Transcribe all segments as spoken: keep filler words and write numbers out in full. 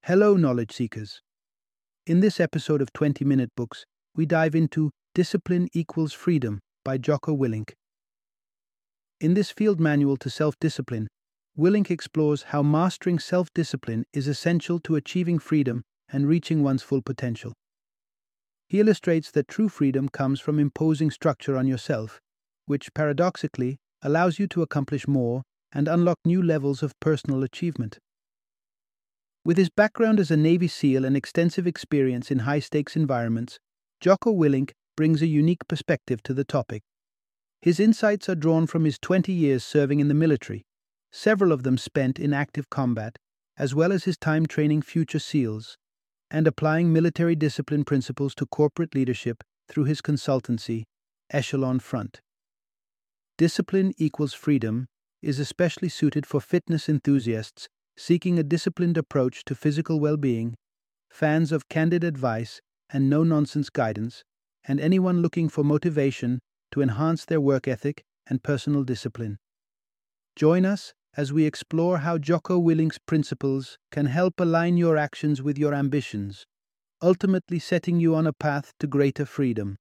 Hello, knowledge seekers. In this episode of twenty minute Books, we dive into Discipline Equals Freedom by Jocko Willink. In this field manual to self-discipline, Willink explores how mastering self-discipline is essential to achieving freedom and reaching one's full potential. He illustrates that true freedom comes from imposing structure on yourself, which paradoxically allows you to accomplish more and unlock new levels of personal achievement. With his background as a Navy SEAL and extensive experience in high-stakes environments, Jocko Willink brings a unique perspective to the topic. His insights are drawn from his twenty years serving in the military, several of them spent in active combat, as well as his time training future SEALs, and applying military discipline principles to corporate leadership through his consultancy, Echelon Front. Discipline Equals Freedom is especially suited for fitness enthusiasts seeking a disciplined approach to physical well-being, fans of candid advice and no-nonsense guidance, and anyone looking for motivation to enhance their work ethic and personal discipline. Join us as we explore how Jocko Willink's principles can help align your actions with your ambitions, ultimately setting you on a path to greater freedom.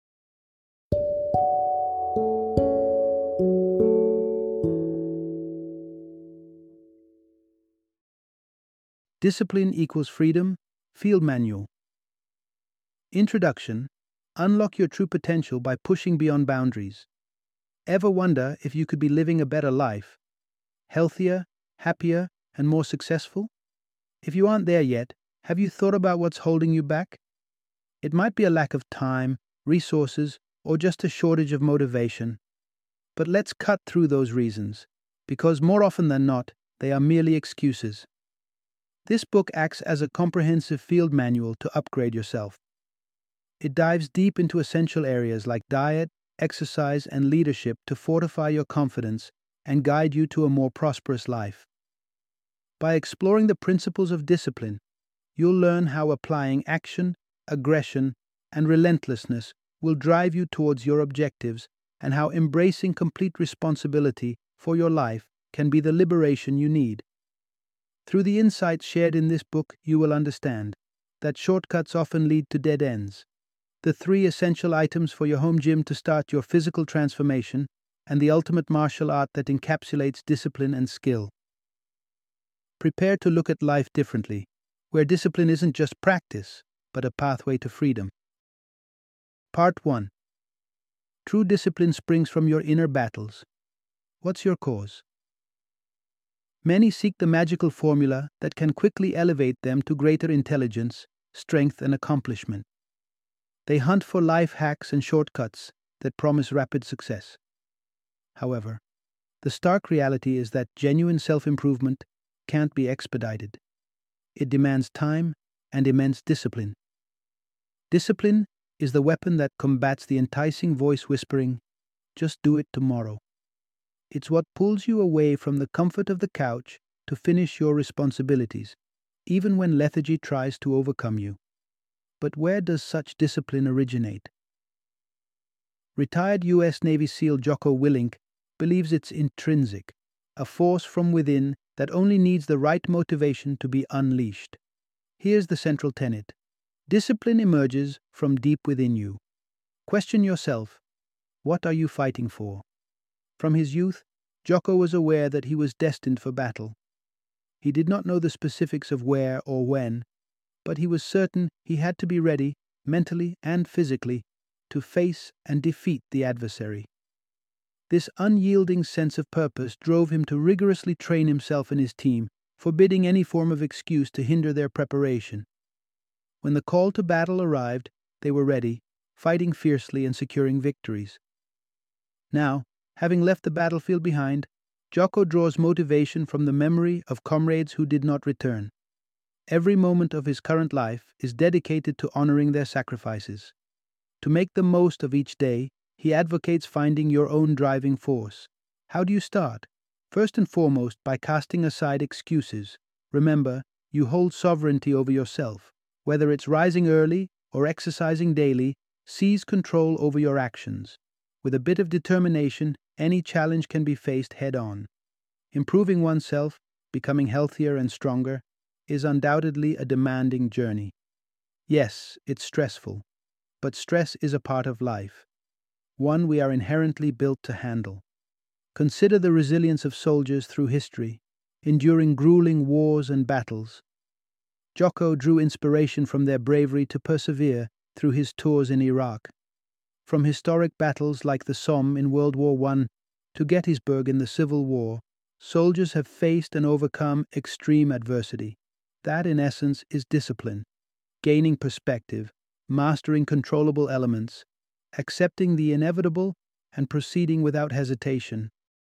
Discipline Equals Freedom Field Manual. Introduction. Unlock your true potential by pushing beyond boundaries. Ever wonder if you could be living a better life? Healthier, happier, and more successful? If you aren't there yet, have you thought about what's holding you back? It might be a lack of time, resources, or just a shortage of motivation. But let's cut through those reasons, because more often than not, they are merely excuses. This book acts as a comprehensive field manual to upgrade yourself. It dives deep into essential areas like diet, exercise, and leadership to fortify your confidence and guide you to a more prosperous life. By exploring the principles of discipline, you'll learn how applying action, aggression, and relentlessness will drive you towards your objectives, and how embracing complete responsibility for your life can be the liberation you need. Through the insights shared in this book, you will understand that shortcuts often lead to dead ends. The three essential items for your home gym to start your physical transformation, and the ultimate martial art that encapsulates discipline and skill. Prepare to look at life differently, where discipline isn't just practice, but a pathway to freedom. Part one. True discipline springs from your inner battles. What's your cause? Many seek the magical formula that can quickly elevate them to greater intelligence, strength, and accomplishment. They hunt for life hacks and shortcuts that promise rapid success. However, the stark reality is that genuine self-improvement can't be expedited. It demands time and immense discipline. Discipline is the weapon that combats the enticing voice whispering, "Just do it tomorrow." It's what pulls you away from the comfort of the couch to finish your responsibilities, even when lethargy tries to overcome you. But where does such discipline originate? Retired U S Navy SEAL Jocko Willink believes it's intrinsic, a force from within that only needs the right motivation to be unleashed. Here's the central tenet. Discipline emerges from deep within you. Question yourself, what are you fighting for? From his youth, Jocko was aware that he was destined for battle. He did not know the specifics of where or when, but he was certain he had to be ready, mentally and physically, to face and defeat the adversary. This unyielding sense of purpose drove him to rigorously train himself and his team, forbidding any form of excuse to hinder their preparation. When the call to battle arrived, they were ready, fighting fiercely and securing victories. Now, having left the battlefield behind, Jocko draws motivation from the memory of comrades who did not return. Every moment of his current life is dedicated to honoring their sacrifices. To make the most of each day, he advocates finding your own driving force. How do you start? First and foremost, by casting aside excuses. Remember, you hold sovereignty over yourself. Whether it's rising early or exercising daily, seize control over your actions. With a bit of determination, any challenge can be faced head-on. Improving oneself, becoming healthier and stronger, is undoubtedly a demanding journey. Yes, it's stressful, but stress is a part of life, one we are inherently built to handle. Consider the resilience of soldiers through history, enduring grueling wars and battles. Jocko drew inspiration from their bravery to persevere through his tours in Iraq. From historic battles like the Somme in World War One to Gettysburg in the Civil War, soldiers have faced and overcome extreme adversity. That, in essence, is discipline, gaining perspective, mastering controllable elements, accepting the inevitable, and proceeding without hesitation.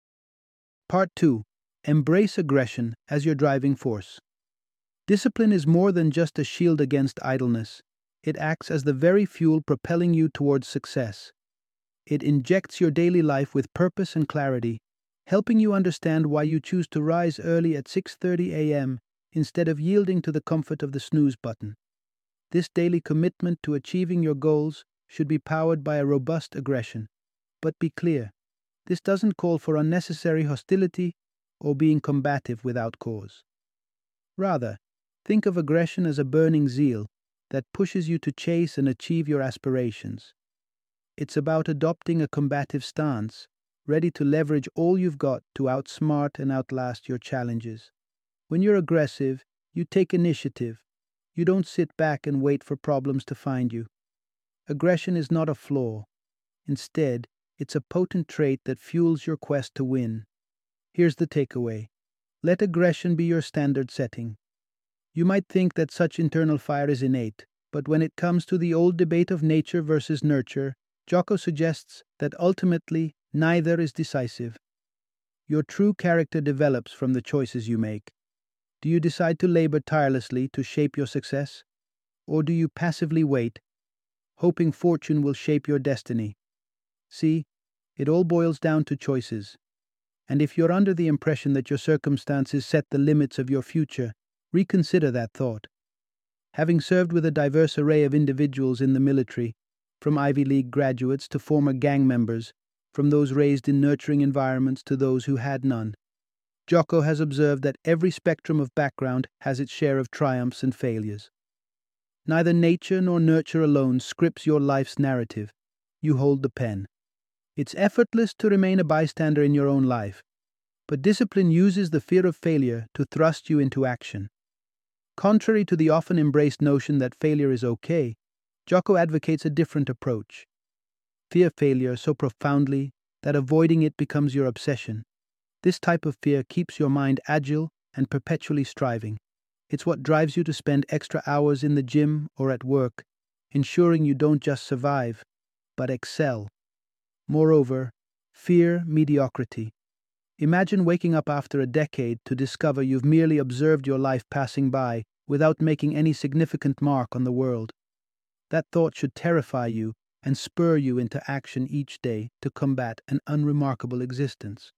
Part two. Embrace aggression as your driving force. Discipline is more than just a shield against idleness. It acts as the very fuel propelling you towards success. It injects your daily life with purpose and clarity, helping you understand why you choose to rise early at six thirty a m instead of yielding to the comfort of the snooze button. This daily commitment to achieving your goals should be powered by a robust aggression. But be clear, this doesn't call for unnecessary hostility or being combative without cause. Rather, think of aggression as a burning zeal that pushes you to chase and achieve your aspirations. It's about adopting a combative stance, ready to leverage all you've got to outsmart and outlast your challenges. When you're aggressive, you take initiative. You don't sit back and wait for problems to find you. Aggression is not a flaw. Instead, it's a potent trait that fuels your quest to win. Here's the takeaway. Let aggression be your standard setting. You might think that such internal fire is innate, but when it comes to the old debate of nature versus nurture, Jocko suggests that ultimately neither is decisive. Your true character develops from the choices you make. Do you decide to labor tirelessly to shape your success? Or do you passively wait, hoping fortune will shape your destiny? See, it all boils down to choices. And if you're under the impression that your circumstances set the limits of your future, reconsider that thought. Having served with a diverse array of individuals in the military, from Ivy League graduates to former gang members, from those raised in nurturing environments to those who had none, Jocko has observed that every spectrum of background has its share of triumphs and failures. Neither nature nor nurture alone scripts your life's narrative. You hold the pen. It's effortless to remain a bystander in your own life, but discipline uses the fear of failure to thrust you into action. Contrary to the often embraced notion that failure is okay, Jocko advocates a different approach. Fear failure so profoundly that avoiding it becomes your obsession. This type of fear keeps your mind agile and perpetually striving. It's what drives you to spend extra hours in the gym or at work, ensuring you don't just survive, but excel. Moreover, fear mediocrity. Imagine waking up after a decade to discover you've merely observed your life passing by without making any significant mark on the world. That thought should terrify you and spur you into action each day to combat an unremarkable existence.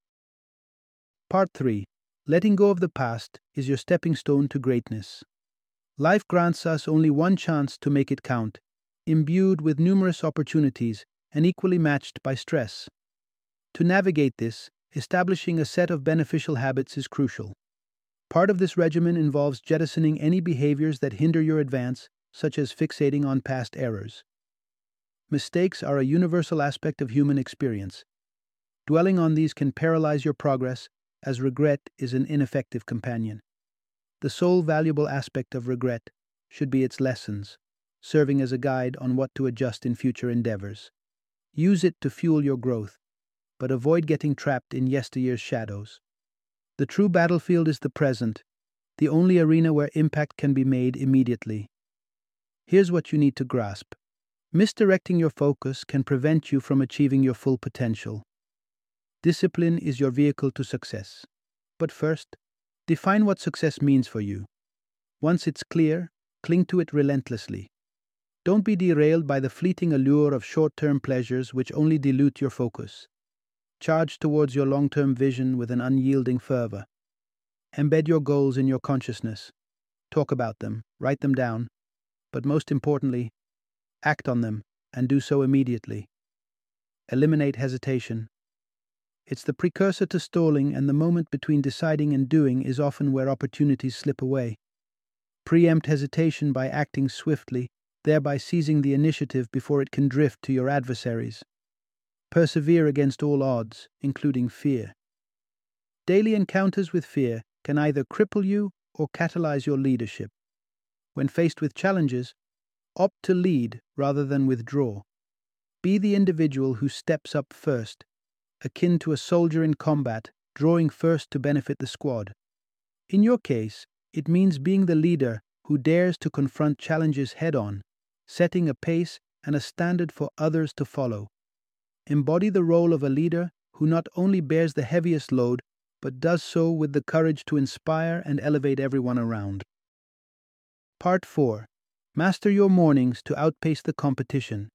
Part three. Letting go of the past is your stepping stone to greatness. Life grants us only one chance to make it count, imbued with numerous opportunities and equally matched by stress. To navigate this, establishing a set of beneficial habits is crucial. Part of this regimen involves jettisoning any behaviors that hinder your advance, such as fixating on past errors. Mistakes are a universal aspect of human experience. Dwelling on these can paralyze your progress, as regret is an ineffective companion. The sole valuable aspect of regret should be its lessons, serving as a guide on what to adjust in future endeavors. Use it to fuel your growth, but avoid getting trapped in yesteryear's shadows. The true battlefield is the present, the only arena where impact can be made immediately. Here's what you need to grasp. Misdirecting your focus can prevent you from achieving your full potential. Discipline is your vehicle to success. But first, define what success means for you. Once it's clear, cling to it relentlessly. Don't be derailed by the fleeting allure of short-term pleasures which only dilute your focus. Charge towards your long-term vision with an unyielding fervor. Embed your goals in your consciousness. Talk about them, write them down, but most importantly, act on them and do so immediately. Eliminate hesitation. It's the precursor to stalling, and the moment between deciding and doing is often where opportunities slip away. Preempt hesitation by acting swiftly, thereby seizing the initiative before it can drift to your adversaries. Persevere against all odds, including fear. Daily encounters with fear can either cripple you or catalyze your leadership. When faced with challenges, opt to lead rather than withdraw. Be the individual who steps up first, akin to a soldier in combat, drawing first to benefit the squad. In your case, it means being the leader who dares to confront challenges head-on, setting a pace and a standard for others to follow. Embody the role of a leader who not only bears the heaviest load, but does so with the courage to inspire and elevate everyone around. Part four. Master your mornings to outpace the competition.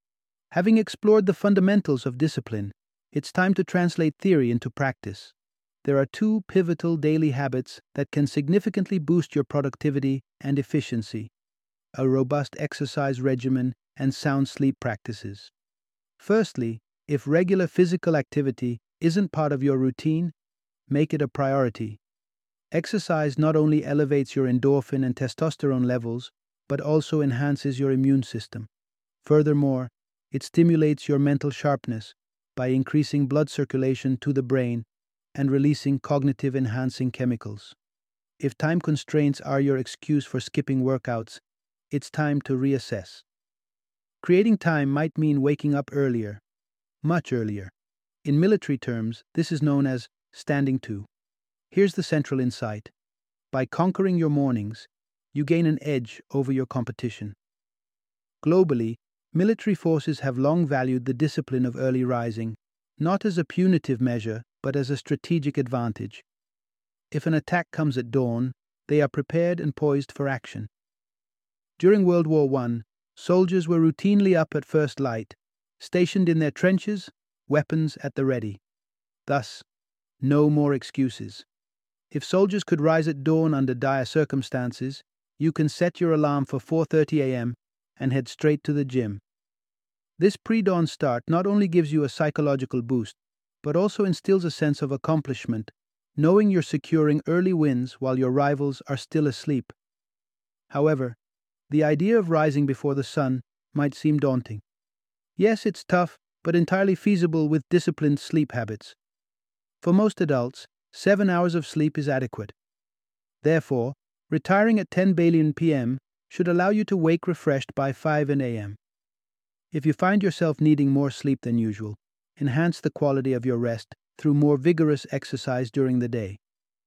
Having explored the fundamentals of discipline, it's time to translate theory into practice. There are two pivotal daily habits that can significantly boost your productivity and efficiency: a robust exercise regimen and sound sleep practices. Firstly, if regular physical activity isn't part of your routine, make it a priority. Exercise not only elevates your endorphin and testosterone levels, but also enhances your immune system. Furthermore, it stimulates your mental sharpness by increasing blood circulation to the brain and releasing cognitive-enhancing chemicals. If time constraints are your excuse for skipping workouts, it's time to reassess. Creating time might mean waking up earlier, much earlier. In military terms, this is known as standing to. Here's the central insight. By conquering your mornings, you gain an edge over your competition. Globally, military forces have long valued the discipline of early rising, not as a punitive measure, but as a strategic advantage. If an attack comes at dawn, they are prepared and poised for action. During World War One, soldiers were routinely up at first light, stationed in their trenches, weapons at the ready. Thus, no more excuses. If soldiers could rise at dawn under dire circumstances, you can set your alarm for four thirty a m and head straight to the gym. This pre-dawn start not only gives you a psychological boost, but also instills a sense of accomplishment, knowing you're securing early wins while your rivals are still asleep. However, the idea of rising before the sun might seem daunting. Yes, it's tough, but entirely feasible with disciplined sleep habits. For most adults, seven hours of sleep is adequate. Therefore, retiring at ten p m should allow you to wake refreshed by five a m If you find yourself needing more sleep than usual, enhance the quality of your rest through more vigorous exercise during the day.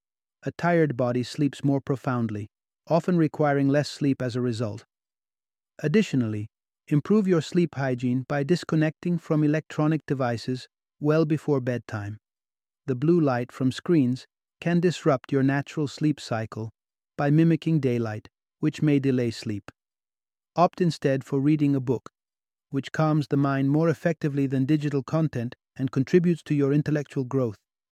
A tired body sleeps more profoundly, often requiring less sleep as a result. Additionally, improve your sleep hygiene by disconnecting from electronic devices well before bedtime. The blue light from screens can disrupt your natural sleep cycle by mimicking daylight, which may delay sleep. Opt instead for reading a book, which calms the mind more effectively than digital content and contributes to your intellectual growth.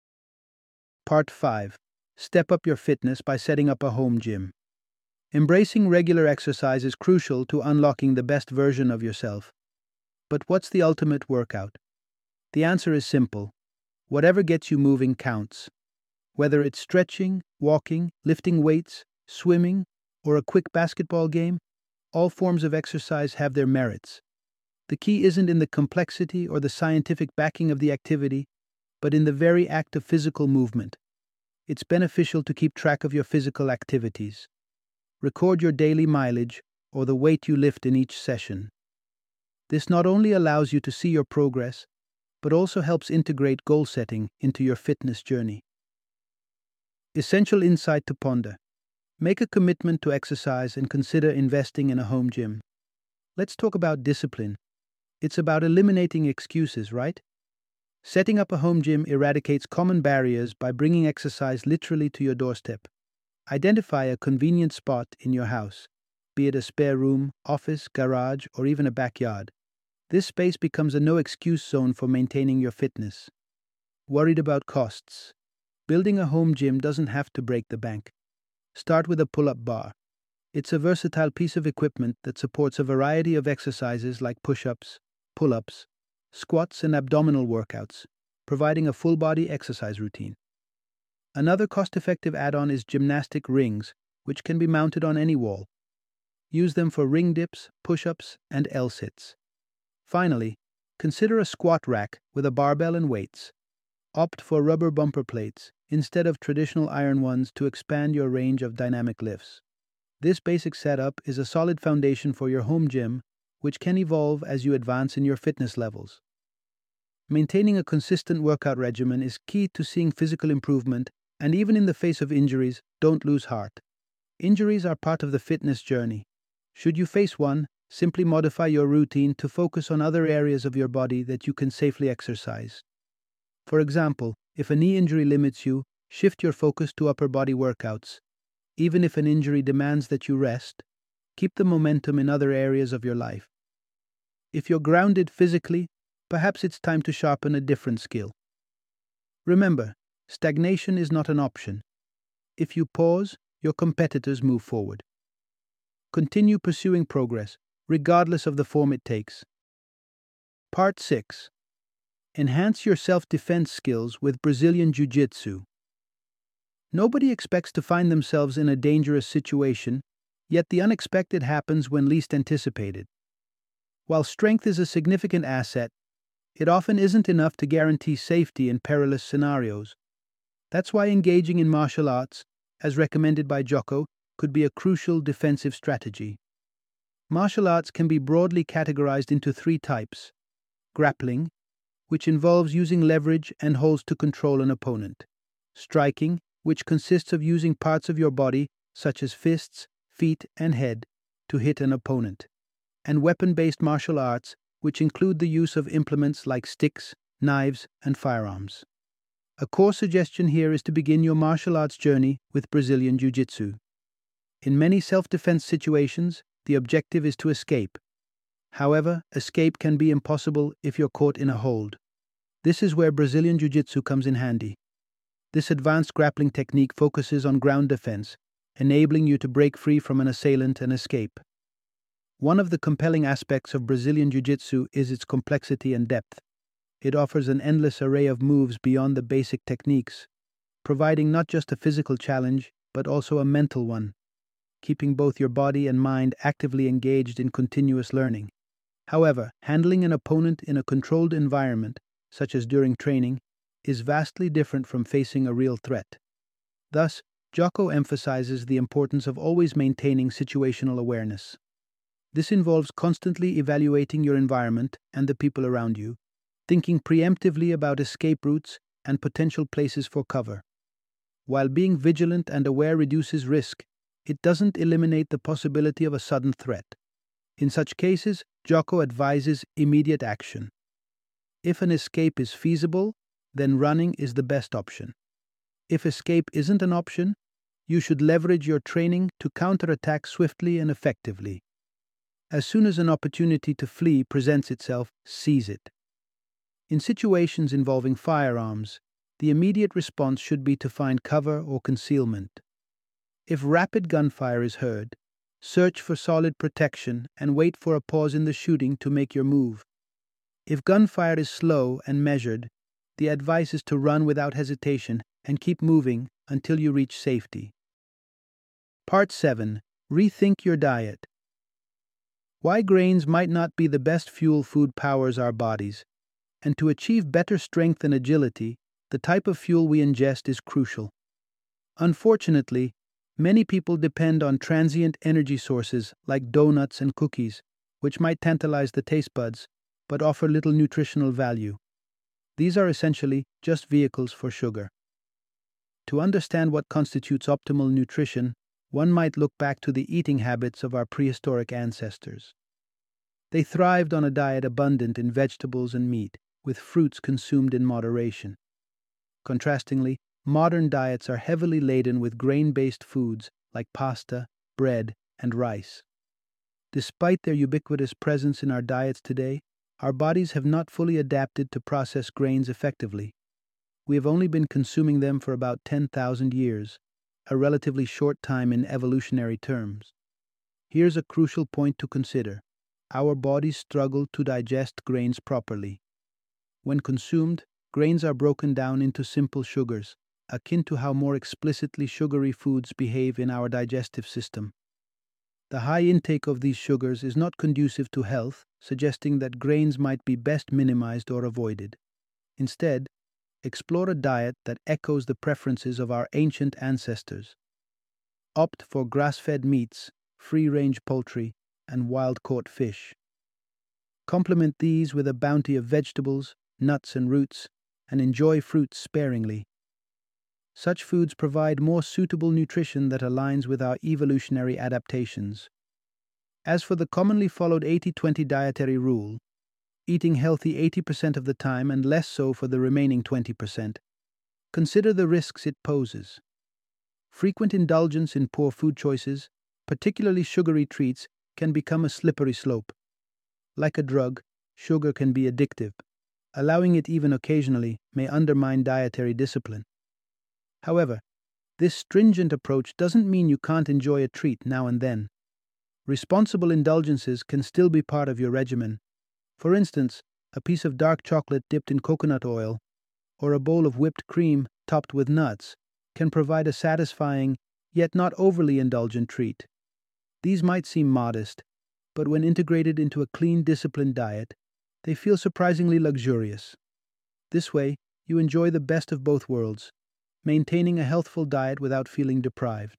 Part five. Step up your fitness by setting up a home gym. Embracing regular exercise is crucial to unlocking the best version of yourself. But what's the ultimate workout? The answer is simple. Whatever gets you moving counts. Whether it's stretching, walking, lifting weights, swimming, or a quick basketball game, all forms of exercise have their merits. The key isn't in the complexity or the scientific backing of the activity, but in the very act of physical movement. It's beneficial to keep track of your physical activities. Record your daily mileage or the weight you lift in each session. This not only allows you to see your progress, but also helps integrate goal setting into your fitness journey. Essential insight to ponder. Make a commitment to exercise and consider investing in a home gym. Let's talk about discipline. It's about eliminating excuses, right? Setting up a home gym eradicates common barriers by bringing exercise literally to your doorstep. Identify a convenient spot in your house, be it a spare room, office, garage, or even a backyard. This space becomes a no-excuse zone for maintaining your fitness. Worried about costs? Building a home gym doesn't have to break the bank. Start with a pull-up bar. It's a versatile piece of equipment that supports a variety of exercises like push-ups, pull-ups, squats, and abdominal workouts, providing a full-body exercise routine. Another cost-effective add-on is gymnastic rings, which can be mounted on any wall. Use them for ring dips, push-ups, and L-sits. Finally, consider a squat rack with a barbell and weights. Opt for rubber bumper plates instead of traditional iron ones to expand your range of dynamic lifts. This basic setup is a solid foundation for your home gym, which can evolve as you advance in your fitness levels. Maintaining a consistent workout regimen is key to seeing physical improvement, and even in the face of injuries, don't lose heart. Injuries are part of the fitness journey. Should you face one, simply modify your routine to focus on other areas of your body that you can safely exercise. For example, if a knee injury limits you, shift your focus to upper body workouts. Even if an injury demands that you rest, keep the momentum in other areas of your life. If you're grounded physically, perhaps it's time to sharpen a different skill. Remember, stagnation is not an option. If you pause, your competitors move forward. Continue pursuing progress, regardless of the form it takes. Part six. Enhance your self-defense skills with Brazilian Jiu-Jitsu. Nobody expects to find themselves in a dangerous situation, yet the unexpected happens when least anticipated. While strength is a significant asset, it often isn't enough to guarantee safety in perilous scenarios. That's why engaging in martial arts, as recommended by Jocko, could be a crucial defensive strategy. Martial arts can be broadly categorized into three types: grappling, which involves using leverage and holds to control an opponent; striking, which consists of using parts of your body, such as fists, feet, and head, to hit an opponent; and weapon-based martial arts, which include the use of implements like sticks, knives, and firearms. A core suggestion here is to begin your martial arts journey with Brazilian Jiu-Jitsu. In many self-defense situations, the objective is to escape. However, escape can be impossible if you're caught in a hold. This is where Brazilian Jiu-Jitsu comes in handy. This advanced grappling technique focuses on ground defense, enabling you to break free from an assailant and escape. One of the compelling aspects of Brazilian Jiu-Jitsu is its complexity and depth. It offers an endless array of moves beyond the basic techniques, providing not just a physical challenge, but also a mental one, keeping both your body and mind actively engaged in continuous learning. However, handling an opponent in a controlled environment, such as during training, is vastly different from facing a real threat. Thus, Jocko emphasizes the importance of always maintaining situational awareness. This involves constantly evaluating your environment and the people around you, thinking preemptively about escape routes and potential places for cover. While being vigilant and aware reduces risk, it doesn't eliminate the possibility of a sudden threat. In such cases, Jocko advises immediate action. If an escape is feasible, then running is the best option. If escape isn't an option, you should leverage your training to counterattack swiftly and effectively. As soon as an opportunity to flee presents itself, seize it. In situations involving firearms, the immediate response should be to find cover or concealment. If rapid gunfire is heard, search for solid protection and wait for a pause in the shooting to make your move. If gunfire is slow and measured, the advice is to run without hesitation and keep moving until you reach safety. Part seven. Rethink your diet. Why grains might not be the best fuel food powers our bodies, and to achieve better strength and agility, the type of fuel we ingest is crucial. Unfortunately, many people depend on transient energy sources like donuts and cookies, which might tantalize the taste buds, but offer little nutritional value. These are essentially just vehicles for sugar. To understand what constitutes optimal nutrition, one might look back to the eating habits of our prehistoric ancestors. They thrived on a diet abundant in vegetables and meat, with fruits consumed in moderation. Contrastingly, modern diets are heavily laden with grain-based foods like pasta, bread, and rice. Despite their ubiquitous presence in our diets today, our bodies have not fully adapted to process grains effectively. We have only been consuming them for about ten thousand years, a relatively short time in evolutionary terms. Here's a crucial point to consider. Our bodies struggle to digest grains properly. When consumed, grains are broken down into simple sugars, akin to how more explicitly sugary foods behave in our digestive system. The high intake of these sugars is not conducive to health, suggesting that grains might be best minimized or avoided. Instead, explore a diet that echoes the preferences of our ancient ancestors. Opt for grass-fed meats, free-range poultry, and wild-caught fish. Complement these with a bounty of vegetables, nuts, and roots, and enjoy fruits sparingly. Such foods provide more suitable nutrition that aligns with our evolutionary adaptations. As for the commonly followed eighty twenty dietary rule, eating healthy eighty percent of the time and less so for the remaining twenty percent, consider the risks it poses. Frequent indulgence in poor food choices, particularly sugary treats, can become a slippery slope. Like a drug, sugar can be addictive. Allowing it even occasionally may undermine dietary discipline. However, this stringent approach doesn't mean you can't enjoy a treat now and then. Responsible indulgences can still be part of your regimen. For instance, a piece of dark chocolate dipped in coconut oil, or a bowl of whipped cream topped with nuts, can provide a satisfying, yet not overly indulgent treat. These might seem modest, but when integrated into a clean, disciplined diet, they feel surprisingly luxurious. This way, you enjoy the best of both worlds, maintaining a healthful diet without feeling deprived.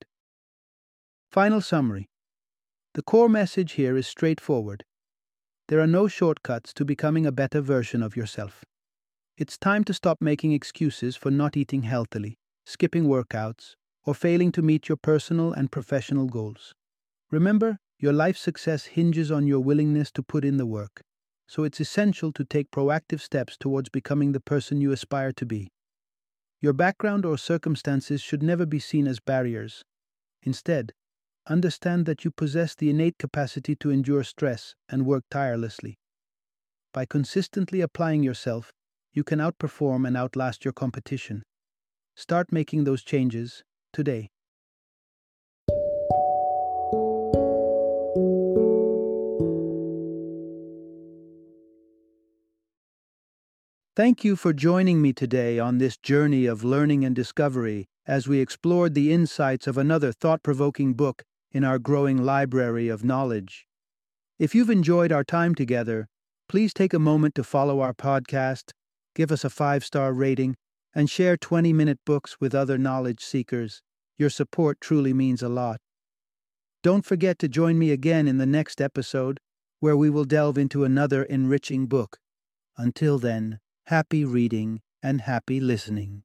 Final summary. The core message here is straightforward. There are no shortcuts to becoming a better version of yourself. It's time to stop making excuses for not eating healthily, skipping workouts, or failing to meet your personal and professional goals. Remember, your life success hinges on your willingness to put in the work, so it's essential to take proactive steps towards becoming the person you aspire to be. Your background or circumstances should never be seen as barriers. Instead, understand that you possess the innate capacity to endure stress and work tirelessly. By consistently applying yourself, you can outperform and outlast your competition. Start making those changes today. Thank you for joining me today on this journey of learning and discovery as we explored the insights of another thought-provoking book in our growing library of knowledge. If you've enjoyed our time together, please take a moment to follow our podcast, give us a five-star rating, and share twenty-minute books with other knowledge seekers. Your support truly means a lot. Don't forget to join me again in the next episode, where we will delve into another enriching book. Until then, happy reading and happy listening.